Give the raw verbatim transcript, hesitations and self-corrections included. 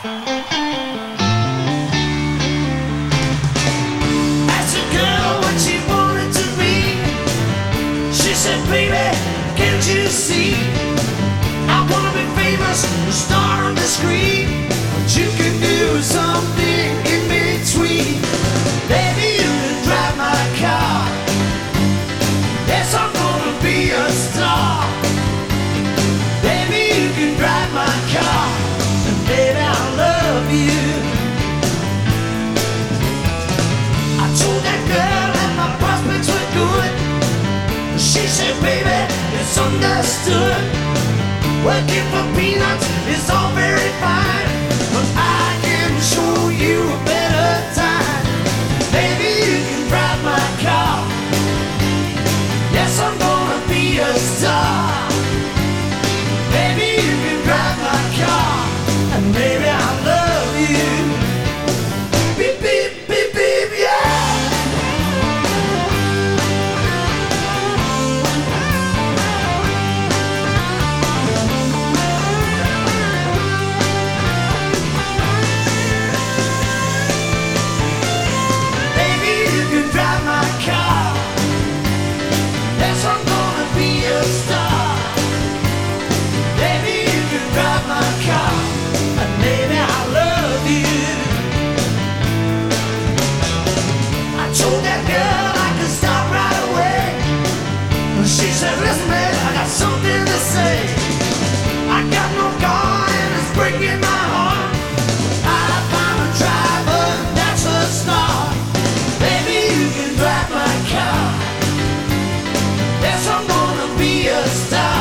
Asked a girl what she wanted to be. She said, baby, can't you see? I wanna be famous, a star on the screen. But you can do something in between. Baby, you can drive my car. Yes, I'm gonna be a star. Baby, you can drive my car. And baby, I love you. I told that girl that my prospects were good. She said, baby, it's understood. Working for peanuts is all very fine, but I can show you a better time. Baby, you can drive my car. Yes, I'm gonna be a star. Baby, you can drive my car. And baby, I love you. Beep, beep, beep, beep, yeah. Baby, you can drive my car. Yes, I'm gonna be a star. Baby, you can drive my car. And baby, I love you. I told that girl I could stop right away. She said, listen, man, I got something to say. I got no car and it's breaking my heart. I found a driver, that's a star. Baby, you can drive my car. Yes, I'm gonna be a star.